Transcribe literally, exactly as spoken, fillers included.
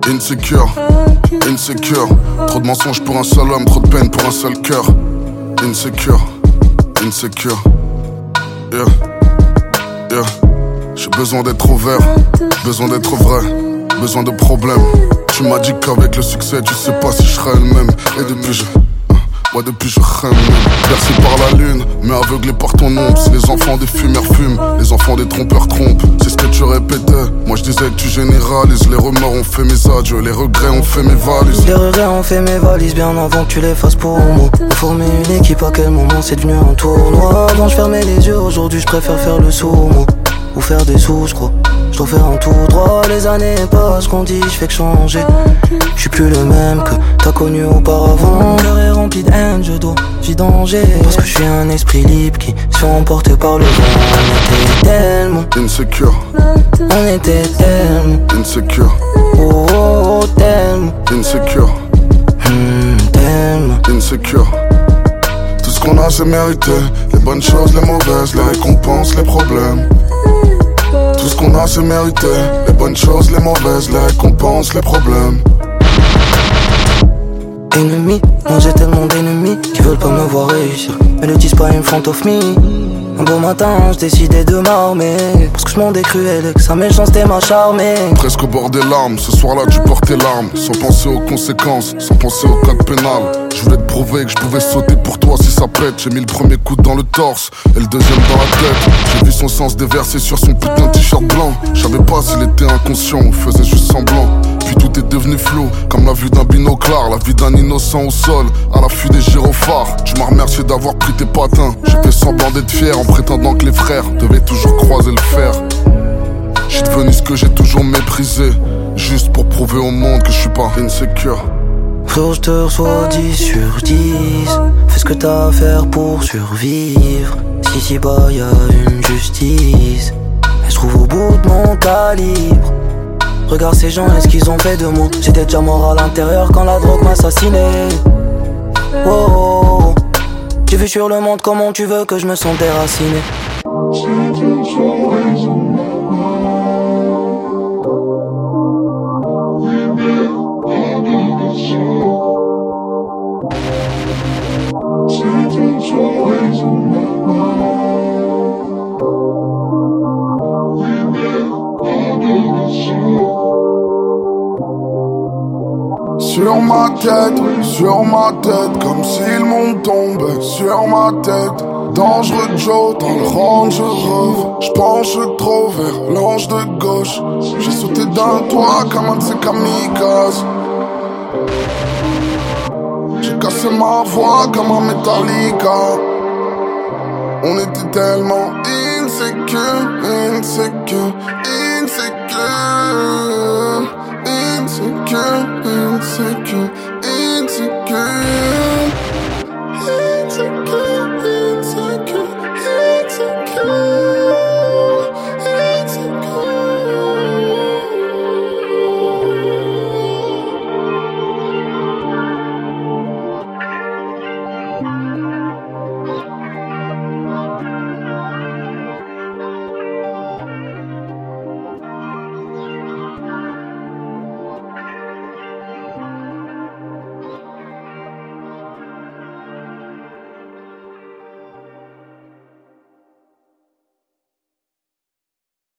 Insecure, insecure. Trop de mensonges pour un seul homme, trop de peine pour un seul cœur. Insecure, insecure. Yeah, yeah. J'ai besoin d'être ouvert, besoin d'être vrai, besoin de problèmes. Tu m'as dit qu'avec le succès, tu sais pas si je serai elle-même. Et depuis je... Moi depuis je rêve, percé par la lune, mais aveuglé par ton ombre. Si les enfants des fumeurs fument, les enfants des trompeurs trompent. C'est ce que tu répétais, moi je disais que tu généralises. Les remords ont fait mes adieux, les regrets ont fait mes valises. Les regrets ont fait mes valises bien avant que tu les fasses pour moi. On formait une équipe, à quel moment c'est devenu un tournoi. Avant je fermais les yeux, aujourd'hui je préfère faire le sourd moi. Ou faire des sous je crois, je dois faire un tout droit. Les années passent, qu'on dit je fais que changer. Je suis plus le même que t'as connu auparavant. Mon cœur est rempli de haine, je dois vidanger. Parce que je suis un esprit libre qui se fait emporter par le vent. On était tellement insecure, on était tellement insecure, oh, oh, oh tellement insecure, hmm, tellement insecure. Tout ce qu'on a c'est mérité, les bonnes choses, les mauvaises, les récompenses, les problèmes. Tout ce qu'on a c'est mérité, les bonnes choses, les mauvaises, les récompenses, les problèmes. Ennemis, moi j'ai tellement d'ennemis qui veulent pas me voir réussir, mais le disent pas in front of me. Un beau matin, je décidais de m'armer, parce que je monde est cruel et que sa méchanceté m'a charmé. Presque au bord des larmes, ce soir-là tu portais l'arme. Sans penser aux conséquences, sans penser au code pénal. Je voulais te prouver que je pouvais sauter pour toi si ça pète. J'ai mis le premier coup dans le torse et le deuxième dans la tête. J'ai vu son sens déverser sur son putain de t-shirt blanc. Je savais pas s'il était inconscient ou faisait juste semblant. Puis tout est devenu flou, comme la vue d'un binoclard. La vie d'un innocent au sol, à l'affût des gyrophares. Tu m'as remercié d'avoir pris tes patins. J'ai fait semblant d'être fier en prétendant que les frères devaient toujours croiser le fer. J'suis devenu ce que j'ai toujours méprisé, juste pour prouver au monde que je suis pas insecure. Frérot, je te reçois dix sur dix. Fais ce que t'as à faire pour survivre. Si si bas y'a une justice, elle se trouve au bout de mon calibre. Regarde ces gens et ce qu'ils ont fait de moi. J'étais déjà mort à l'intérieur quand la drogue m'assassinait. Oh, oh, oh. J'ai vu sur le monde comment tu veux que je me sente déraciné. Sur ma tête, sur ma tête, comme si le monde tombait sur ma tête. Dangereux Joe dans le Range Rover. J'penche trop vers l'ange de gauche. J'ai sauté d'un toit comme un de ces kamikazes. J'ai cassé ma voix comme un Metallica. On était tellement insécure, insécure, insécure, insécure, insécure.